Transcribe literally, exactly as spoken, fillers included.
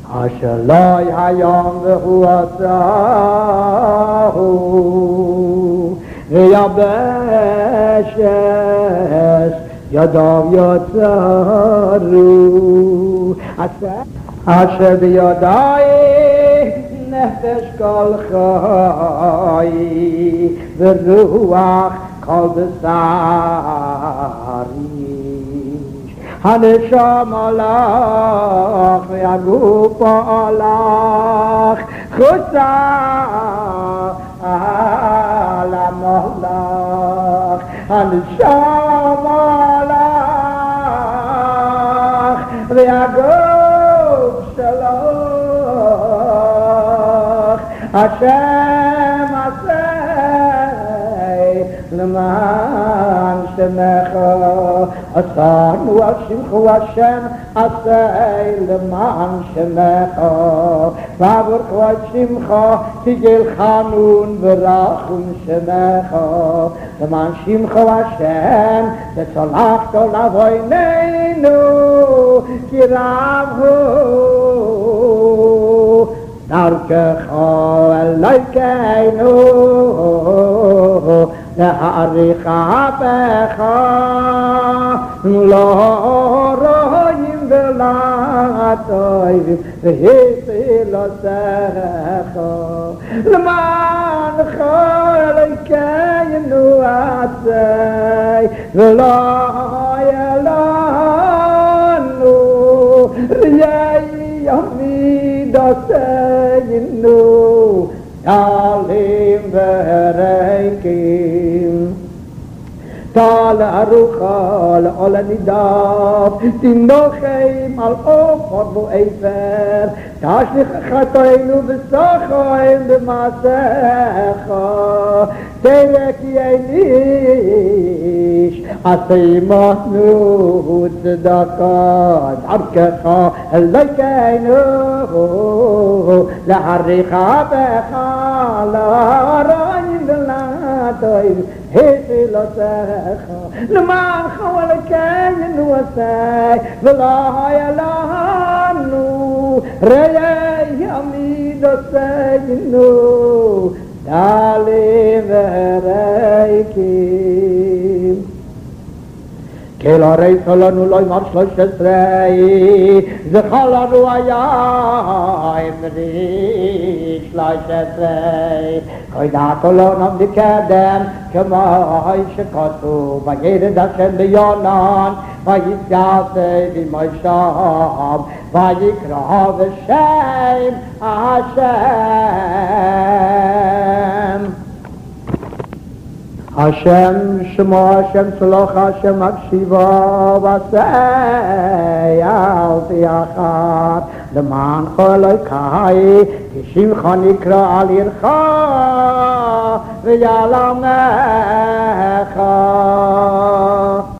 השלוי היום והוא עשהו ויבשש ידיו יוצרו אשר בידיים נפש כל חי ורוח כל בשרי הנשמה לך והגוף לך חוצה על המלך הנשמה לך והגוף שלך השם עשה למען שמך אסרנו על שמך השם עשה למען שמך וברכו על שמך תגל חנון ורחום שמך למען שמך השם וצלחת לבויננו כי רב הוא דרכך אלוהינו להעריך בך לא רואים ולא טובים והצלותיך למענך אלוהינו עצי ולא יהיה לנו ראי עמידותינו דלים וריקים טל ארוחה לעול הנידף תינוחים על עופר ועפר תשליך חטאינו וסחוים במעשיך תלך איש עשימנו צדקה דרכך אלוהינו להעריך בך להרעים ולטובים הצלותיך למענך אלוהינו עשה ולא היה לנו ראי עמידותינו דלים וריקים כל הרי לנו לא יאמר שלוש עשרה זכה לנו היה אמרי שלוש עשרה קוידתו לא נעמדי קדם כמו שכתוב וירד השם ביונן ויתגעשה במושב ויקרא בשם השם השם שמו השם צלוח השם מקשיבו ועשה אל תיחת למען אלוהי כי שמך נקרא על עירך ויעלמך